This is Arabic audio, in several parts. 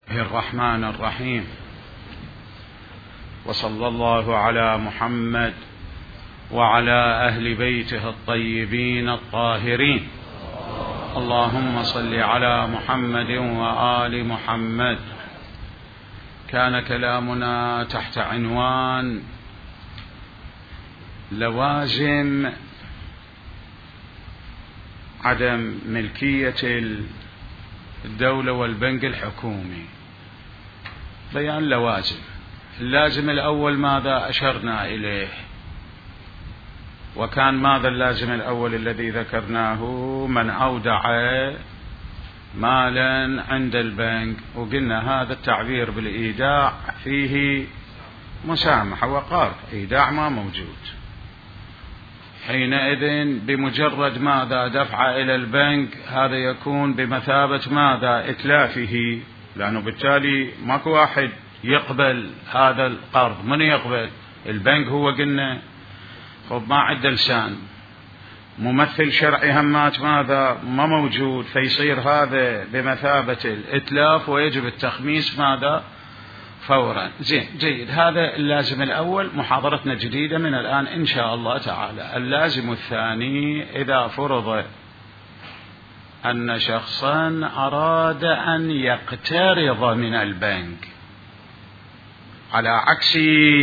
الرحمن الرحيم، وصلى الله على محمد وعلى أهل بيته الطيبين الطاهرين. اللهم صل على محمد وآل محمد. كان كلامنا تحت عنوان لوازم عدم ملكية الدولة والبنك الحكومي. بيان لوازم. اللازم الأول ماذا أشرنا إليه؟ وكان ماذا اللازم الأول الذي ذكرناه؟ من أودع مالا عند البنك، وقلنا هذا التعبير بالإيداع فيه مسامحة وقار، إيداع ما موجود. حينئذ بمجرد ماذا دفع إلى البنك هذا يكون بمثابة ماذا؟ إتلافه، لأنه بالتالي ماكو واحد يقبل هذا القرض. من يقبل؟ البنك. هو قلنا خب ما عد لسان، ممثل شرعي همات ماذا؟ ما موجود، فيصير هذا بمثابة الإتلاف ويجب التخميس ماذا؟ فورا. زين، جيد. هذا اللازم الأول. محاضرتنا جديدة من الآن إن شاء الله تعالى. اللازم الثاني: إذا فرض أن شخصا أراد أن يقترض من البنك على عكس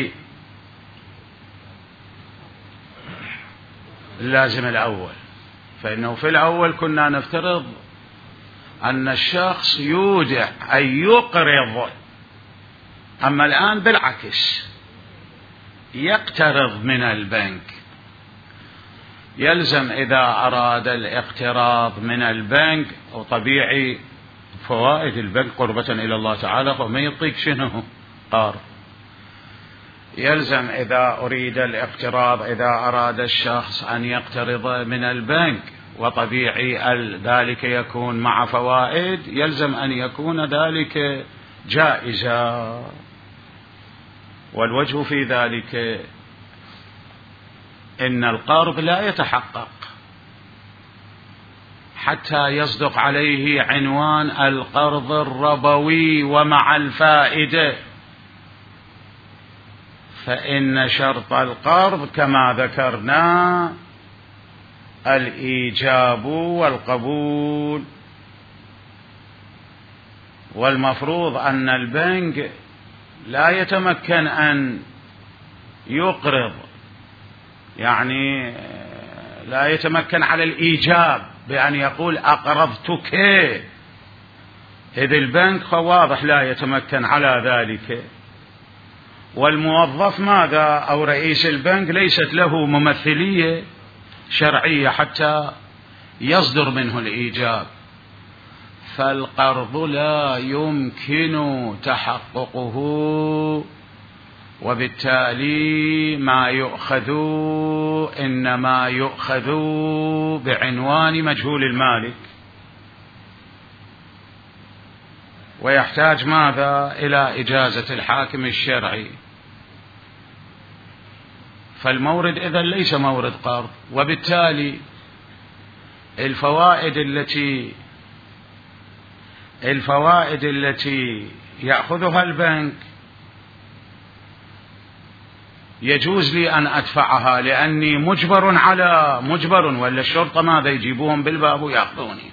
اللازم الأول، فإنه في الأول كنا نفترض أن الشخص يودع أي يقرض، أما الآن بالعكس يقترض من البنك. يلزم إذا أراد الاقتراض من البنك، وطبيعي فوائد البنك قربة إلى الله تعالى فما يعطيك شنو؟ قرض. يلزم إذا أريد الاقتراض، إذا أراد الشخص أن يقترض من البنك وطبيعي ذلك يكون مع فوائد، يلزم أن يكون ذلك جائزة. والوجه في ذلك إن القرض لا يتحقق حتى يصدق عليه عنوان القرض الربوي ومع الفائدة، فإن شرط القرض كما ذكرنا الإيجاب والقبول، والمفروض أن البنك لا يتمكن أن يقرض، يعني لا يتمكن على الإيجاب بأن يقول أقرضتك، إذ البنك واضح لا يتمكن على ذلك. والموظف ماذا؟ أو رئيس البنك ليست له ممثلية شرعية حتى يصدر منه الإيجاب، فالقرض لا يمكن تحققه، وبالتالي ما يؤخذ إنما يؤخذ بعنوان مجهول المالك، ويحتاج ماذا؟ إلى إجازة الحاكم الشرعي. فالمورد إذن ليس مورد قرض، وبالتالي الفوائد التي يأخذها البنك يجوز لي أن أدفعها لأني مجبر، ولا الشرطة ماذا يجيبوهم بالباب ويأخذوني.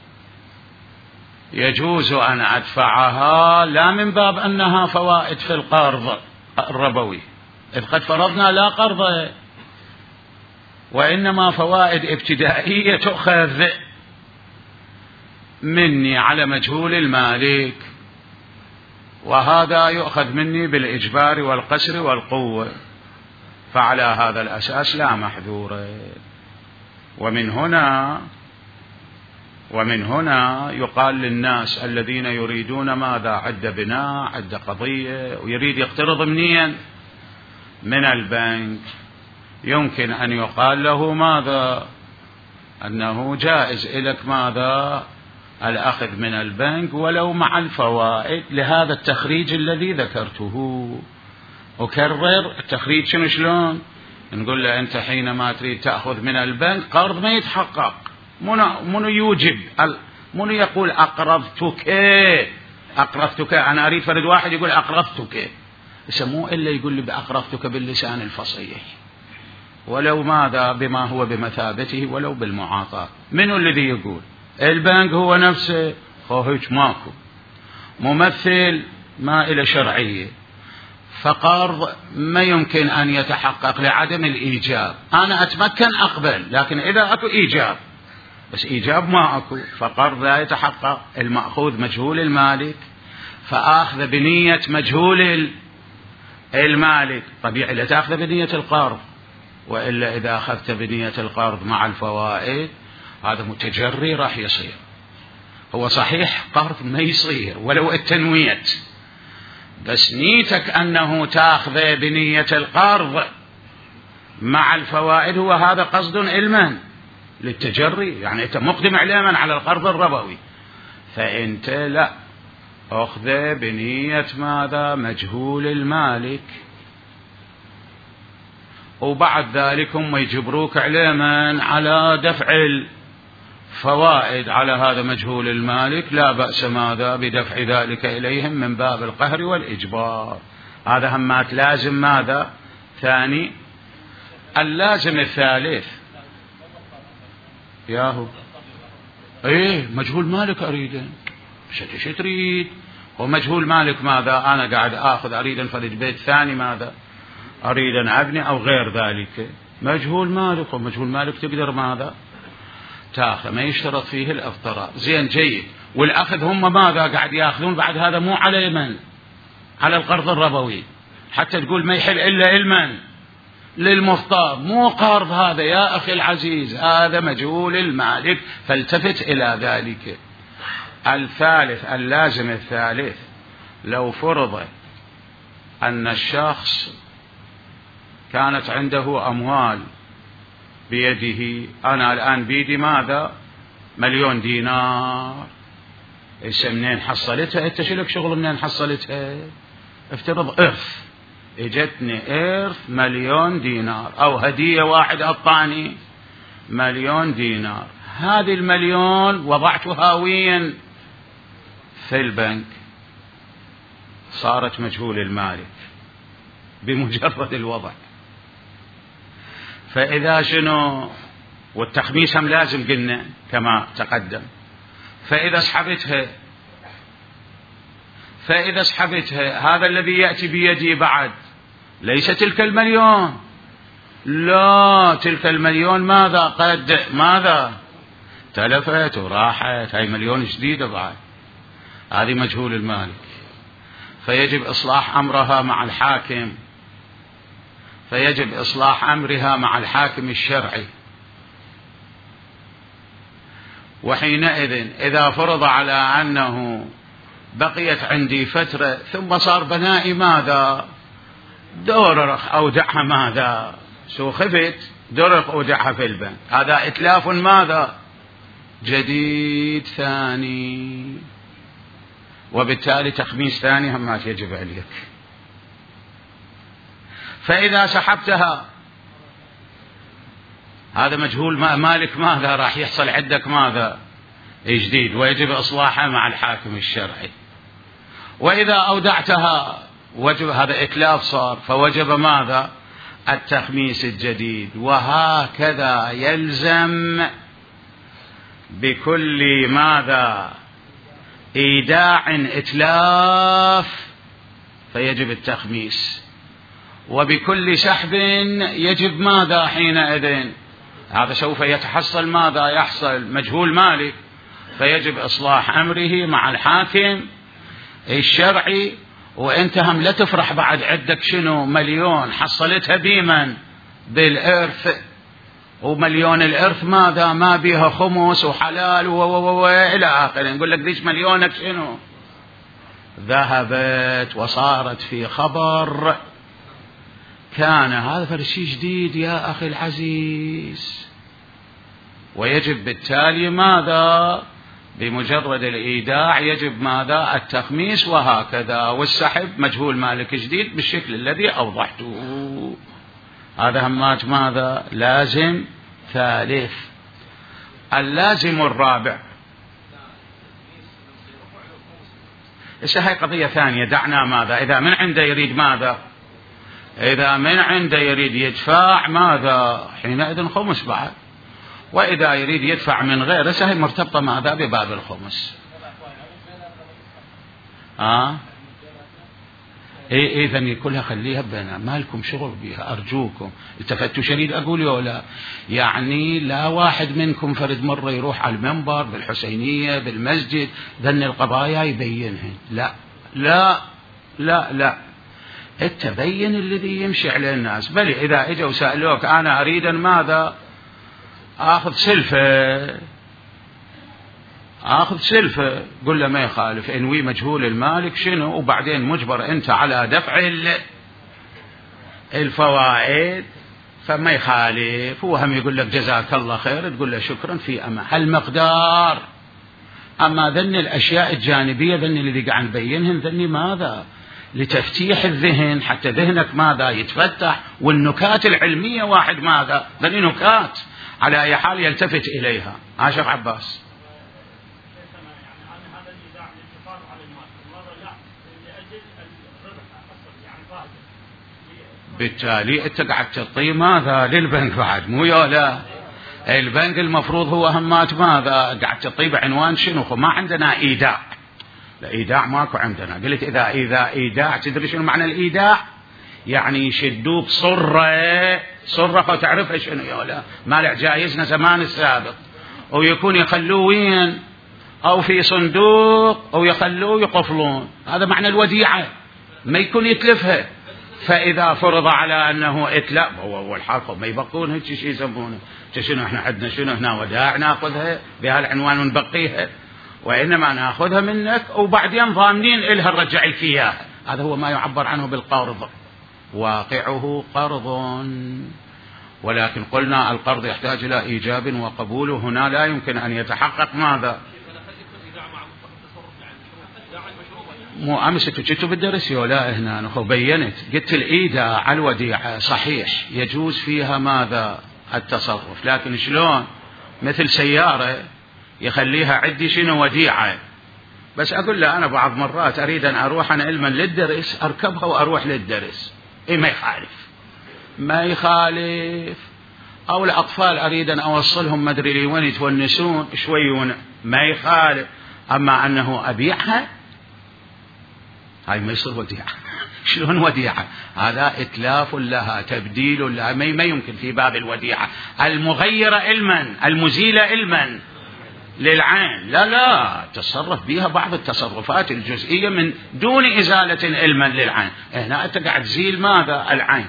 يجوز أن أدفعها لا من باب أنها فوائد في القرض الربوي، إذ قد فرضنا لا قرض، وإنما فوائد ابتدائية تؤخذ مني على مجهول المالك، وهذا يؤخذ مني بالإجبار والقسر والقوة، فعلى هذا الأساس لا محذور. ومن هنا يقال للناس الذين يريدون ماذا؟ عد بناء، عد قضية، ويريد يقترض منين؟ من البنك، يمكن أن يقال له ماذا؟ أنه جائز إليك ماذا؟ الأخذ من البنك ولو مع الفوائد، لهذا التخريج الذي ذكرته. أكرر التخريج شلون؟ نقول له أنت حينما تريد تأخذ من البنك قرض ما يتحقق، منو يوجب؟ منو يقول أقرضتك؟ أقرضتك، أنا أريد فرد واحد يقول أقرضتك، مو إلا يقول لي بأقرضتك باللسان الفصيح، ولو ماذا بما هو بمثابته ولو بالمعاطاة. منو الذي يقول؟ البنك هو نفسه، هيك ماكو ممثل ما إلى شرعية، فقرض ما يمكن أن يتحقق لعدم الإيجاب. أنا أتمكن أقبل، لكن إذا أكو إيجاب، بس إيجاب ما أكو، فقرض لا يتحقق. المأخوذ مجهول المالك، فآخذ بنية مجهول المالك، طبيعي لا تأخذ بنية القرض، وإلا إذا أخذت بنية القرض مع الفوائد هذا متجري راح يصير. هو صحيح قرض ما يصير ولو التنويت، بس نيتك أنه تأخذ بنية القرض مع الفوائد، هو هذا قصد علما للتجري، يعني أنت مقدم علما على القرض الربوي، فأنت لا أخذ بنية ماذا؟ مجهول المالك، وبعد ذلك هم يجبروك علما على دفع الفوائد على هذا مجهول المالك، لا بأس ماذا؟ بدفع ذلك إليهم من باب القهر والإجبار. هذا همات لازم ماذا؟ ثاني. اللازم الثالث ياهو ايه مجهول مالك أريد، شو تريد؟ ومجهول مالك ماذا؟ أنا قاعد آخذ أريد أنفرد بيت ثاني ماذا؟ أريد أن أبني أو غير ذلك، مجهول مالك، ومجهول مالك تقدر ماذا؟ تاخذ، ما يشترط فيه الاضطرار. زين جيد. والأخذ هم ماذا؟ قاعد يأخذون بعد هذا مو على من؟ على القرض الربوي، حتى تقول ما يحل إلا علما للمضطر، مو قرض هذا يا أخي العزيز، هذا مجهول المالك، فالتفت إلى ذلك. الثالث، اللازم الثالث، لو فرض أن الشخص كانت عنده أموال بيده، أنا الآن بيدي ماذا؟ 1,000,000 دينار، إيش منين حصلتها؟ أنت شو لك شغل منين حصلتها؟ افترض إرث، اجتني إرث 1,000,000 دينار، أو هدية واحد أعطاني 1,000,000 دينار، هذه 1,000,000 وضعتها وين؟ في البنك، صارت مجهول المالك بمجرد الوضع. فإذا شنو؟ والتخميس هم لازم قلنا كما تقدم. فإذا سحبتها هذا الذي يأتي بيدي بعد ليس تلك 1,000,000، لا، تلك 1,000,000 ماذا؟ قد ماذا؟ تلفت وراحت، هاي 1,000,000 جديدة بعد، هذه مجهول المالك، فيجب إصلاح أمرها مع الحاكم، فيجب إصلاح أمرها مع الحاكم الشرعي. وحينئذ إذا فرض على أنه بقيت عندي فترة ثم صار بنائي ماذا؟ درخ أودعها ماذا؟ خفت درخ أودعها في البنك، هذا إتلاف ماذا؟ جديد ثاني، وبالتالي تخميس ثاني هم ما يجب عليك. فإذا سحبتها هذا مجهول مالك ماذا؟ راح يحصل عندك ماذا؟ جديد، ويجب إصلاحها مع الحاكم الشرعي. وإذا أودعتها وجب، هذا إتلاف صار، فوجب ماذا؟ التخميس الجديد. وهكذا يلزم بكل ماذا؟ إيداع إتلاف فيجب التخميس، وبكل سحب يجب ماذا حينئذ؟ هذا سوف يتحصل ماذا؟ يحصل مجهول مالك، فيجب إصلاح أمره مع الحاكم الشرعي. وانت هم لا تفرح بعد عندك شنو 1,000,000 حصلتها بمن؟ بالإرث، و1,000,000 الإرث ماذا؟ ما بيها خمس وحلال إلى آخره، نقول لك ليش 1,000,000 شنو؟ ذهبت وصارت في خبر كان. هذا فرشي جديد يا أخي العزيز، ويجب بالتالي ماذا؟ بمجرد الإيداع يجب ماذا؟ التخميس، وهكذا. والسحب مجهول مالك جديد بالشكل الذي أوضحته. هذا همات ماذا؟ لازم ثالث. اللازم الرابع، هسه هاي قضية ثانية، دعنا ماذا إذا من عنده يريد ماذا، إذا من عنده يريد يدفع ماذا حينئذ خمس بعد، وإذا يريد يدفع من غيره هي مرتبطة ماذا بباب الخمس. إذن كلها خليها بينا، ما لكم شغل بها أرجوكم. التفتوا شريد أقول ولا يعني لا واحد منكم فرد مرة يروح على المنبر بالحسينية بالمسجد ذن القضايا يبينهن، لا لا لا لا، التبين الذي يمشي على الناس. بل إذا إجوا وسألوك أنا أريد ماذا آخذ سلفة قل له ما يخالف، انوي مجهول المالك شنو، وبعدين مجبر أنت على دفع الفوائد فما يخالف. هو هم يقول لك جزاك الله خير تقول له شكرا في أما هالمقدار. أما ذن الأشياء الجانبية ذن الذي قاعد نبينهن ذني ماذا لتفتيح الذهن، حتى ذهنك ماذا يتفتح، والنكات العلمية واحد ماذا ذني نكات على أي حال يلتفت إليها. عاشق عباس بالتالي انت قاعد تعطيه ماذا للبنك بعد مو لا، البنك المفروض هو همات ماذا قاعد تعطيه بعنوان شنو، ما عندنا ايداع، لا ايداع ماكو عندنا. قلت اذا ايداع تدري شنو معنى الايداع؟ يعني يشدوك صرة فتعرفها شنو لا، مالع جايزنا زمان السابق، ويكون يخلوه وين او في صندوق او يخلوه يقفلون، هذا معنى الوديعة، ما يكون يتلفها. فإذا فرض على أنه إتلاف هو الحرف ما يبقون هيك شيء يسمونه شنو احنا عندنا شنو هنا ودائع ناخذها بهالعنوان ونبقيها، وإنما ناخذها منك وبعدين ضامنين إلها نرجع لك إياها. هذا هو ما يعبر عنه بالقرض، واقعه قرض. ولكن قلنا القرض يحتاج إلى إيجاب وقبول، هنا لا يمكن أن يتحقق ماذا. مو أمس كنتوا بالدرس ولا هنا بينت قلت الإيداع على الوديعة صحيح يجوز فيها ماذا التصرف، لكن شلون مثل سيارة يخليها عندي شنو وديعة، بس أقول له أنا بعض مرات أريد أن أروح أنا علما للدرس أركبها وأروح للدرس، ما يخالف. أو الأطفال أريد أن أوصلهم مدري لي وين يتونسون شويون ما يخالف. أما أنه أبيعها هاي ما يصير وديعة. شلون وديعة؟ هذا إتلاف لها تبديل لها، ما يمكن في باب الوديعة المغيرة علما المزيلة علما للعين، لا تصرف بها بعض التصرفات الجزئية من دون إزالة علما للعين. هنا أنت قاعد تزيل ماذا العين،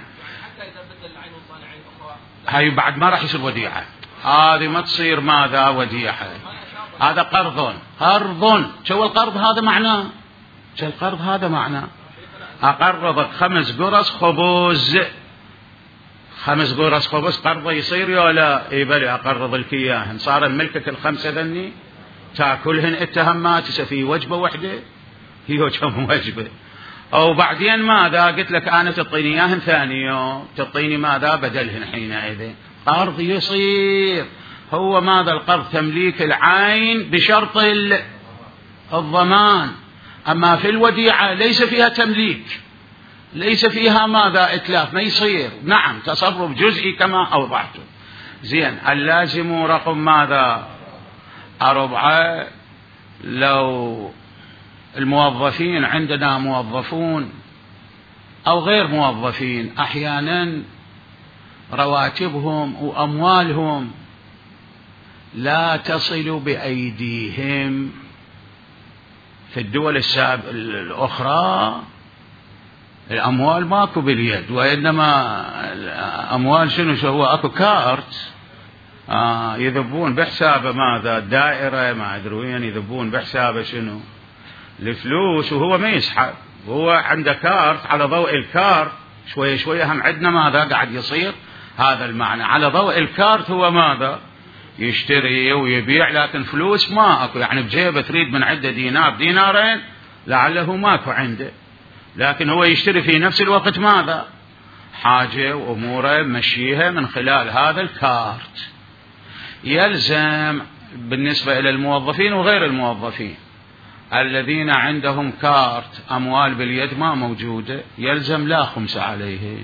هاي بعد ما راح يصير وديعة، هذه ما تصير ماذا وديعة، هذا قرض. شو القرض هذا معناه؟ القرض هذا معناه أقرضك 5 قرص خبز، 5 قرص خبز قرضه يصير ولا يبلي أقرض لك إياهن، صار ملكك ال5 ذني تاكلهن اتهمات في وجبة واحدة، هي كم وجبة. أو بعدين ماذا قلت لك أنا تعطيني إياهن ثاني يوم تعطيني ماذا بدلهن، حينئذ قرض يصير. هو ماذا القرض تمليك العين بشرط الضمان. أما في الوديعة ليس فيها تمليك، ليس فيها ماذا إتلاف، ما يصير. نعم تصرف جزئي كما أوضحته. زين اللازم رقم ماذا 4. لو الموظفين عندنا موظفون أو غير موظفين أحيانا رواتبهم وأموالهم لا تصل بأيديهم. في الدول الأخرى الأموال ماكو باليد، وإنما الأموال شنو هو أكو كارت يذبون بحسابه ماذا الدائرة ما أدري وين يذبون بحسابه شنو الفلوس، وهو ما يسحب، هو عنده كارت. على ضوء الكارت شوية شوية هم عندنا ماذا قاعد يصير هذا المعنى، على ضوء الكارت هو ماذا يشتري ويبيع، لكن فلوس ما أكو، يعني بجيبه تريد من عنده دينار دينارين لعله ماكو عنده، لكن هو يشتري في نفس الوقت ماذا حاجة وأموره مشيها من خلال هذا الكارت. يلزم بالنسبة إلى الموظفين وغير الموظفين الذين عندهم كارت أموال باليد ما موجودة يلزم لا خمس عليه،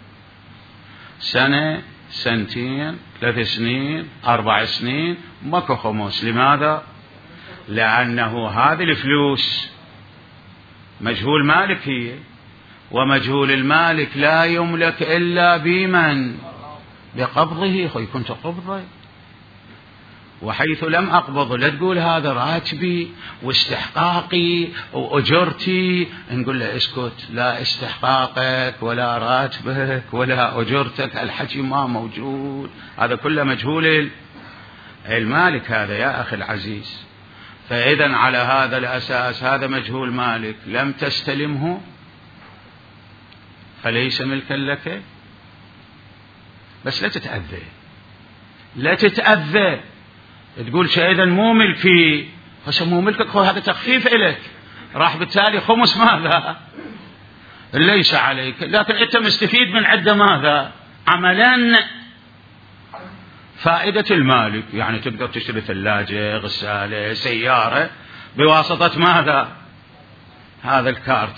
سنة، سنتين، 3 سنين، 4 سنين ماكو خمس. لماذا؟ لأنه هذه الفلوس مجهول مالك هي، ومجهول المالك لا يملك إلا بمن؟ بقبضه. خوي كنت قبضه، وحيث لم أقبض لا تقول هذا راتبي واستحقاقي وأجرتي، نقول له اسكت، لا استحقاقك ولا راتبك ولا أجرتك، الحكي ما موجود، هذا كله مجهول المالك هذا يا أخي العزيز. فإذا على هذا الأساس هذا مجهول مالك لم تستلمه فليس ملكا لك. بس لا تتأذى، لا تتأذى تقول شيء إذا مو ملكي، مو ملكك، هذا تخفيف إليك، راح بالتالي خمس ماذا؟ ليس عليك، لكن أنت مستفيد من عدة ماذا؟ عملا فائدة المالك، يعني تقدر تشتري ثلاجة، غسالة، سيارة بواسطة ماذا؟ هذا الكارت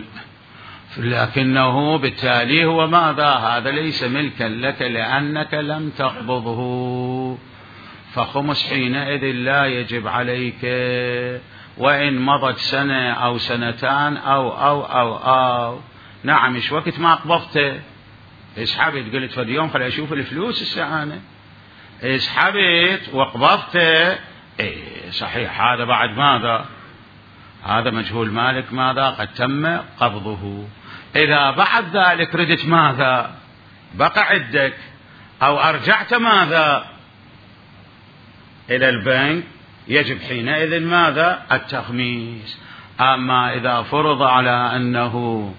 لكنه بالتالي هو ماذا؟ هذا ليس ملكا لك لأنك لم تقبضه، فخمس حينئذ لا يجب عليك، وإن مضت سنة أو سنتان أو نعم. مش وقت ما قبضته اسحبت قلت فد يوم خلي أشوف الفلوس السعانة، اسحبت وقبضته، صحيح هذا بعد ماذا؟ هذا مجهول مالك ماذا؟ قد تم قبضه. إذا بعد ذلك ردت ماذا؟ بقى عندك أو أرجعت ماذا؟ إلى البنك، يجب حينئذ ماذا؟ التخميس. أما إذا فرض على أنه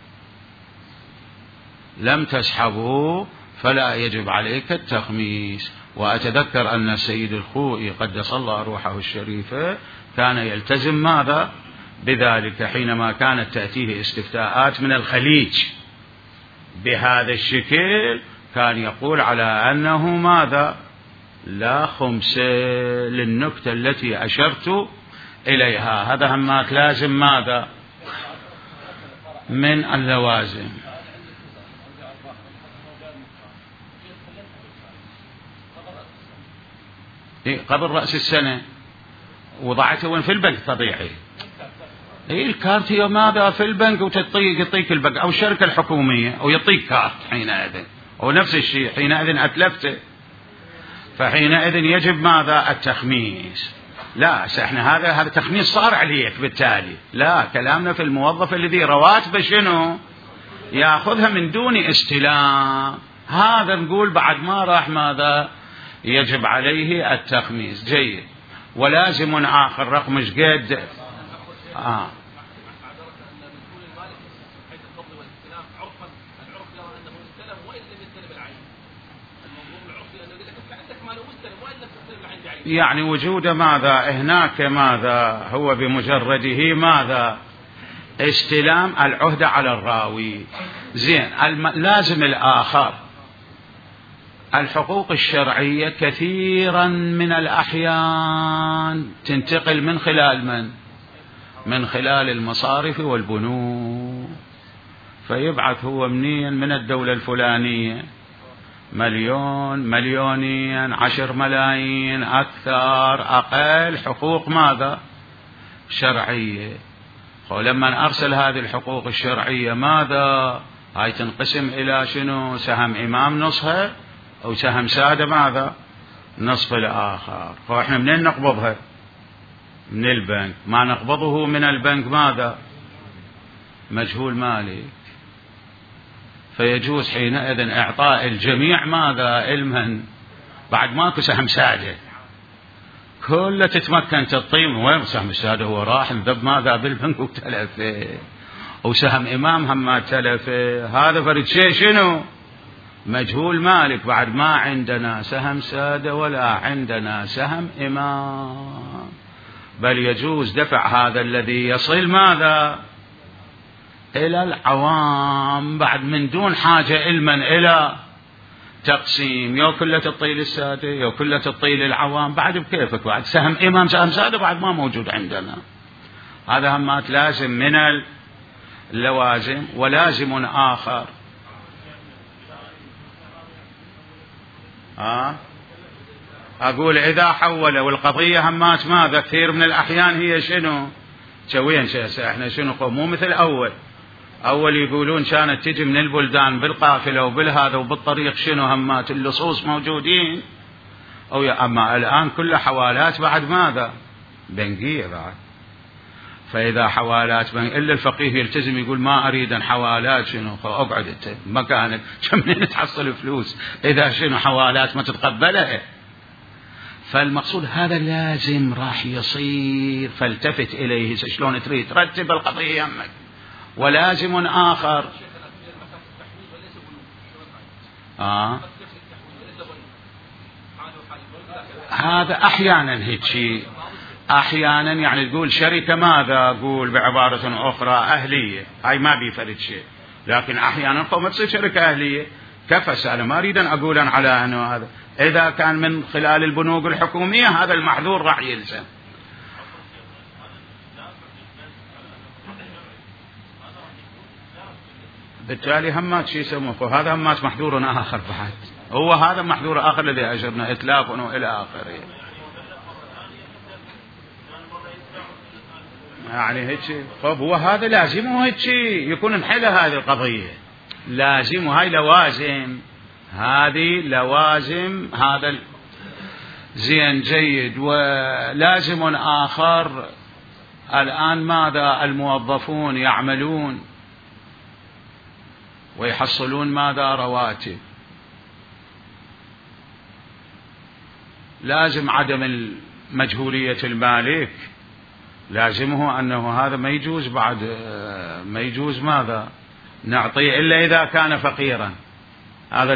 لم تسحبه فلا يجب عليك التخميس. وأتذكر أن السيد الخوئي قدس الله روحه الشريفة كان يلتزم ماذا؟ بذلك، حينما كانت تأتيه استفتاءات من الخليج بهذا الشكل كان يقول على أنه ماذا؟ لا خمس، للنكتة التي أشرت إليها. هذا همات لازم ماذا؟ من اللوازم. قبل رأس السنة وضعته وين؟ في البنك طبيعي. الكارت هي ماذا؟ في البنك، ويعطيك البنك أو الشركة الحكومية أو يعطيك كارت حينئذ، أو نفس الشيء حينئذ أتلفته، فحينئذ يجب ماذا؟ التخميس. لا احنا هذا تخميس صار عليك بالتالي، لا، كلامنا في الموظف الذي رواتبه شنو؟ يأخذها من دون استلام، هذا نقول بعد ما راح ماذا؟ يجب عليه التخميس. جيد. ولازم آخر رقم ايش قد؟ يعني وجود ماذا هناك ماذا هو بمجرده ماذا؟ استلام العهدة على الراوي. زين. لازم الآخر الحقوق الشرعية كثيرا من الأحيان تنتقل من خلال من؟ من خلال المصارف والبنوك، فيبعث هو منين؟ من الدولة الفلانية 1,000,000 2,000,000 10 ملايين أكثر أقل حقوق ماذا؟ شرعية. ولما أرسل هذه الحقوق الشرعية ماذا؟ هاي تنقسم إلى شنو؟ سهم إمام نصها أو سهم سادة ماذا؟ نصف الآخر. فإحنا منين نقبضها؟ من البنك. ما نقبضه من البنك ماذا؟ مجهول مالك. فيجوز حينئذ إعطاء الجميع ماذا؟ المن بعد ماكو سهم سادة كله تتمكن تطيم. وين سهم السادة؟ هو راح انذب ماذا؟ بالبنك وتلفه، وسهم إمام هم ما تلفه، هذا فرد شيء شنو؟ مجهول مالك. بعد ما عندنا سهم سادة ولا عندنا سهم إمام، بل يجوز دفع هذا الذي يصل ماذا؟ إلى العوام بعد من دون حاجة علما إلى تقسيم، يو كلة الطيل السادة يو كلة الطيل العوام، بعد بكيفك. بعد سهم إمام سهم سادة بعد ما موجود عندنا، هذا همات لازم من اللوازم. ولازم آخر أقول إذا حول والقضية همات ماذا كثير من الأحيان هي شنو شوين احنا شنو مو مثل أول يقولون كانت تجي من البلدان بالقافلة وبالهذا وبالطريق شنو همات اللصوص موجودين أما الآن كل حوالات بعد ماذا بنقية بعد. فإذا حوالات إلا الفقيه يلتزم يقول ما أريد أن حوالات شنو أقعد أنت مكانك منين تحصل فلوس إذا شنو حوالات ما تتقبلها. فالمقصود هذا لازم راح يصير فالتفت إليه شلون تريد ترتب القضية يمك. ولازم آخر هذا أحيانا هيك شيء أحيانا يعني تقول شركة ماذا أقول بعبارة أخرى أهلية هاي ما بيفرد شيء. لكن أحيانا قوم تصير شركة أهلية كفس. أنا ما أريد أن أقول على أنه هذا إذا كان من خلال البنوك الحكومية هذا المحظور راح يلزم. بالتالي همات شيء يسموه هذا همات محظور آخر بعد. هو هذا محظور آخر الذي أجرنا إتلاف وإلى آخره. يعني هيك طب هو هذا لازمه هيك يكون انحلها هذه القضية لازم. هاي لوازم هذه لوازم هذا زين جيد. ولازم آخر الآن ماذا الموظفون يعملون ويحصلون ماذا رواتب. لازم عدم مجهولية المالك لازمه أنه هذا ما يجوز بعد ما يجوز ماذا نعطيه إلا إذا كان فقيرا. هذا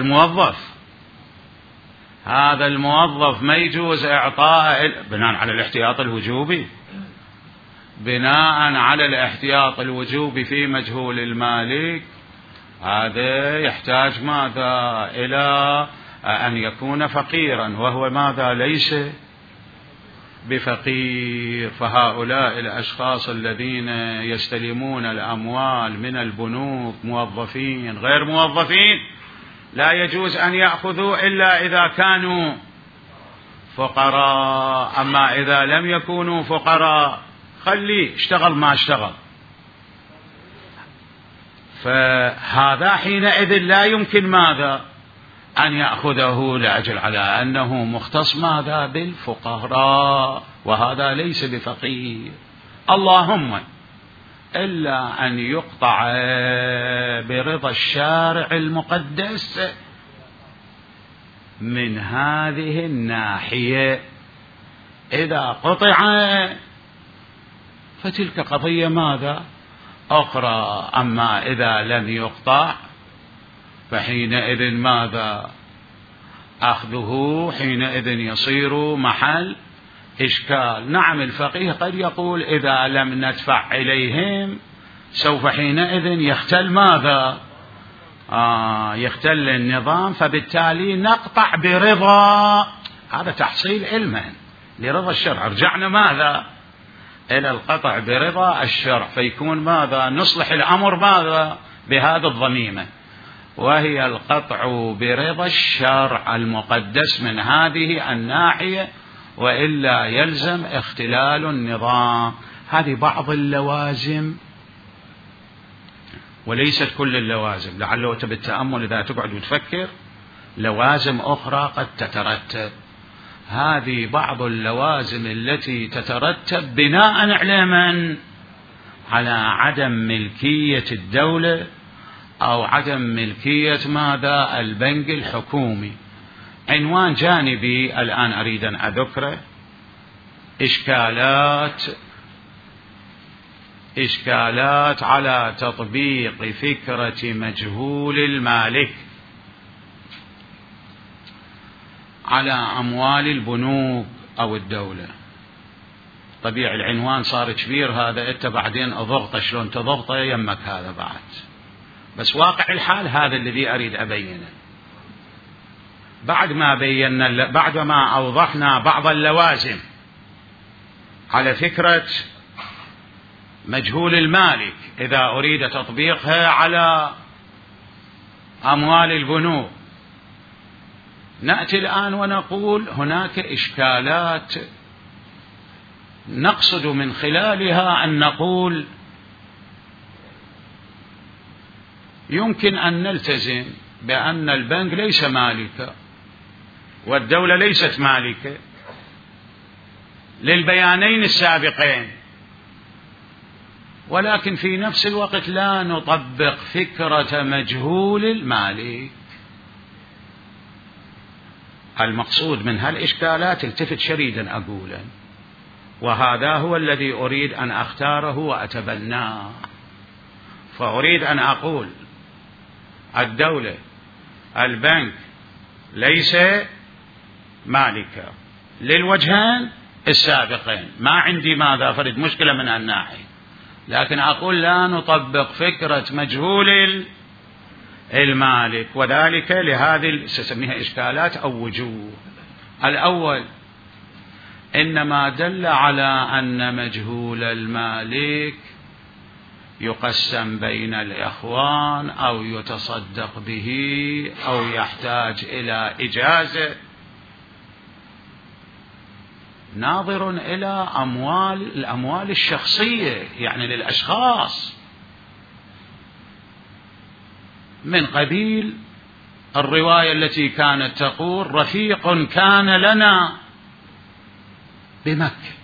الموظف ما يجوز إعطاء بناء على الاحتياط الوجوبي. بناء على الاحتياط الوجوبي في مجهول المالك هذا يحتاج ماذا إلى أن يكون فقيرا وهو ماذا ليس بفقير. فهؤلاء الأشخاص الذين يستلمون الأموال من البنوك موظفين غير موظفين لا يجوز أن يأخذوا إلا إذا كانوا فقراء. أما إذا لم يكونوا فقراء خليه اشتغل ما اشتغل. فهذا حينئذ لا يمكن ماذا أن يأخذه لأجل على أنه مختص ماذا بالفقراء وهذا ليس بفقير. اللهم إلا أن يقطع برضا الشارع المقدس من هذه الناحية. إذا قطع فتلك قضية ماذا أخرى. أما إذا لم يقطع فحينئذ ماذا أخذه حينئذ يصير محل إشكال. نعم الفقيه قد يقول إذا لم ندفع إليهم سوف حينئذ يختل ماذا يختل النظام فبالتالي نقطع برضا. هذا تحصيل علما لرضا الشرع. رجعنا ماذا إلى القطع برضا الشرع فيكون ماذا نصلح الأمر ماذا بهذا الضميمة وهي القطع برضا الشرع المقدس من هذه الناحية وإلا يلزم اختلال النظام. هذه بعض اللوازم وليست كل اللوازم. لعله بالتأمل إذا تقعد وتفكر لوازم أخرى قد تترتب. هذه بعض اللوازم التي تترتب بناء على من على عدم ملكية الدولة أو عدم ملكية ماذا البنك الحكومي. عنوان جانبي الآن أريد أن أذكره إشكالات على تطبيق فكرة مجهول المالك على أموال البنوك أو الدولة. طبيعي العنوان صار كبير هذا أنت بعدين أضغط شلون تضغطه يمك هذا بعد. بس واقع الحال هذا الذي أريد أبينه. بعد ما أوضحنا بعض اللوازم على فكرة مجهول المالك إذا أريد تطبيقها على أموال البنوك. نأتي الآن ونقول هناك إشكالات نقصد من خلالها أن نقول يمكن أن نلتزم بأن البنك ليس مالكا والدولة ليست مالكة للبيانين السابقين، ولكن في نفس الوقت لا نطبق فكرة مجهول المالك. المقصود من هالإشكالات التفت شريدا أقولا، وهذا هو الذي أريد أن أختاره وأتبناه. فأريد أن أقول الدولة البنك ليس مالكا للوجهين السابقين، ما عندي ماذا فرد مشكلة من الناحية، لكن أقول لا نطبق فكرة مجهول المالك، وذلك لهذه سسميها إشكالات أو وجوه. الأول، إنما دل على أن مجهول المالك يقسم بين الإخوان أو يتصدق به أو يحتاج إلى إجازة، ناظر إلى الأموال الشخصية يعني للأشخاص، من قبيل الرواية التي كانت تقول رفيق كان لنا بمكة.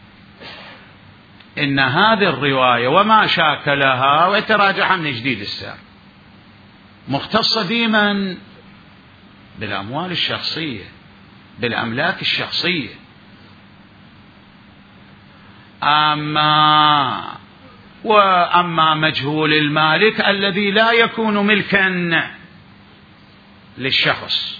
إن هذه الرواية وما شاكلها ويتراجعها من جديد السار مختصة ديما بالأموال الشخصية بالأملاك الشخصية. وأما مجهول المالك الذي لا يكون ملكا للشخص،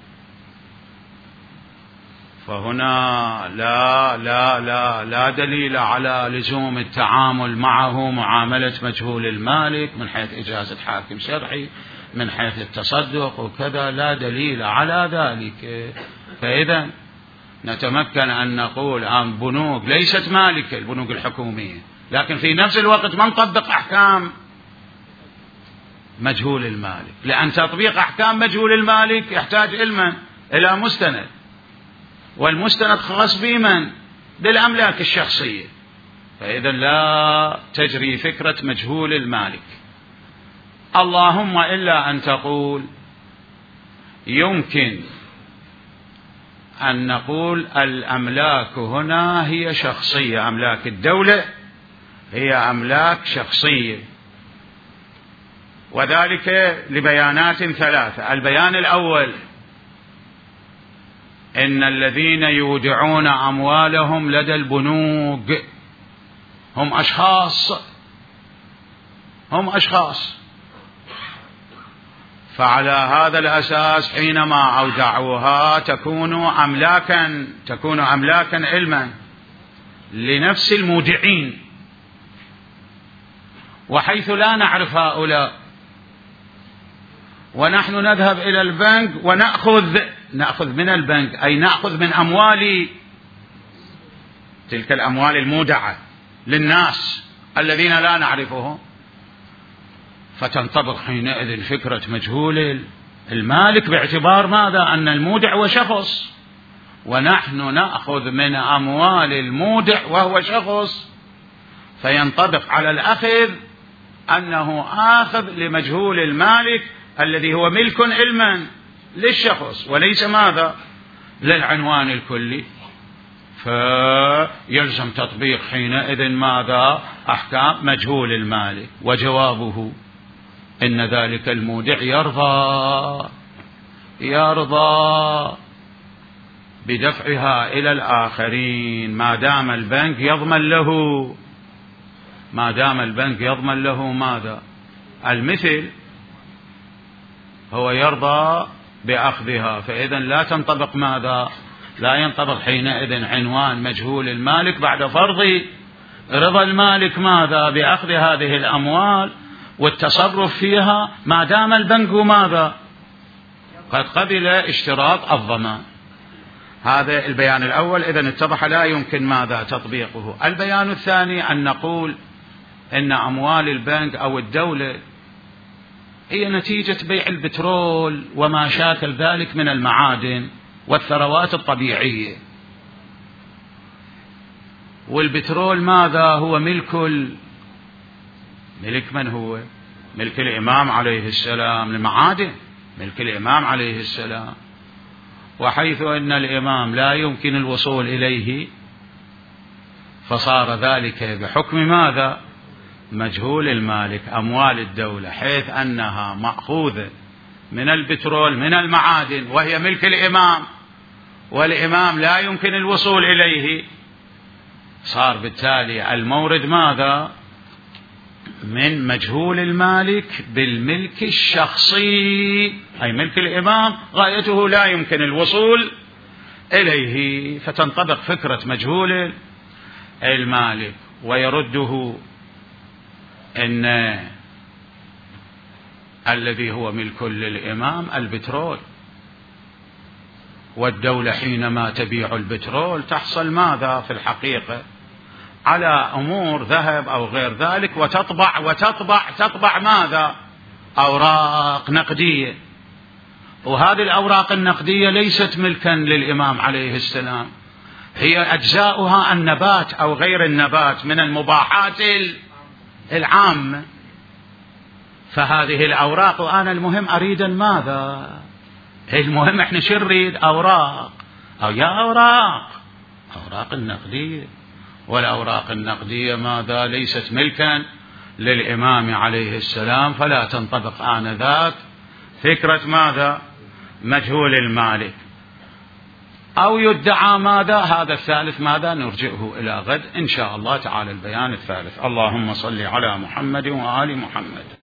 فهنا لا دليل على لزوم التعامل معه معاملة مجهول المالك من حيث إجازة حاكم شرعي، من حيث التصدق وكذا، لا دليل على ذلك. فإذا نتمكن أن نقول عن بنوك ليست مالكة، البنوك الحكومية، لكن في نفس الوقت ما نطبق أحكام مجهول المالك، لأن تطبيق أحكام مجهول المالك يحتاج إلى مستند، والمستند خاص بمن؟ بالأملاك الشخصية. فإذا لا تجري فكرة مجهول المالك، اللهم إلا أن تقول يمكن أن نقول الأملاك هنا هي شخصية، أملاك الدولة هي أملاك شخصية، وذلك لبيانات ثلاثة. البيان الأول، إن الذين يودعون أموالهم لدى البنوك هم أشخاص، فعلى هذا الأساس حينما أودعوها تكون أملاكا علما لنفس المودعين، وحيث لا نعرف هؤلاء ونحن نذهب إلى البنك ونأخذ من البنك، أي نأخذ من أموال تلك الأموال المودعة للناس الذين لا نعرفهم، فتنطبق حينئذ فكرة مجهول المالك باعتبار ماذا؟ أن المودع هو شخص، ونحن نأخذ من أموال المودع وهو شخص، فينطبق على الأخذ أنه آخذ لمجهول المالك الذي هو ملك علما للشخص وليس ماذا؟ للعنوان الكلي، فيلزم تطبيق حينئذ ماذا؟ أحكام مجهول المالك. وجوابه إن ذلك المودع يرضى بدفعها إلى الآخرين ما دام البنك يضمن له ماذا؟ المثل، هو يرضى بأخذها. فإذا لا تنطبق ماذا؟ لا ينطبق حينئذ عنوان مجهول المالك بعد فرض رضا المالك ماذا؟ بأخذ هذه الأموال والتصرف فيها ما دام البنك ماذا؟ قد قبل اشتراط الضمان. هذا البيان الأول، إذن اتضح لا يمكن ماذا؟ تطبيقه. البيان الثاني أن نقول إن أموال البنك أو الدولة هي نتيجة بيع البترول وما شاكل ذلك من المعادن والثروات الطبيعية. والبترول ماذا هو؟ ملك من هو؟ ملك الإمام عليه السلام. المعادن ملك الإمام عليه السلام، وحيث أن الإمام لا يمكن الوصول إليه فصار ذلك بحكم ماذا؟ مجهول المالك. أموال الدولة حيث أنها مأخوذة من البترول من المعادن وهي ملك الإمام والإمام لا يمكن الوصول إليه، صار بالتالي المورد ماذا؟ من مجهول المالك بالملك الشخصي، أي ملك الإمام غايته لا يمكن الوصول إليه، فتنطبق فكرة مجهول المالك. ويرده إن الذي هو ملك للإمام البترول، والدولة حينما تبيع البترول تحصل ماذا في الحقيقة؟ على أمور ذهب أو غير ذلك، وتطبع ماذا؟ أوراق نقدية. وهذه الأوراق النقدية ليست ملكا للإمام عليه السلام، هي أجزاؤها النبات أو غير النبات من المباحات العامة. فهذه الأوراق، وأنا المهم أريد ماذا؟ المهم إحنا شو نريد؟ أوراق، أو يا أوراق النقدية. والأوراق النقدية ماذا؟ ليست ملكا للإمام عليه السلام، فلا تنطبق آنذاك فكرة ماذا؟ مجهول المالك. أو يدعى ماذا؟ هذا الثالث ماذا؟ نرجئه إلى غد إن شاء الله تعالى البيان الثالث. اللهم صل على محمد وآل محمد.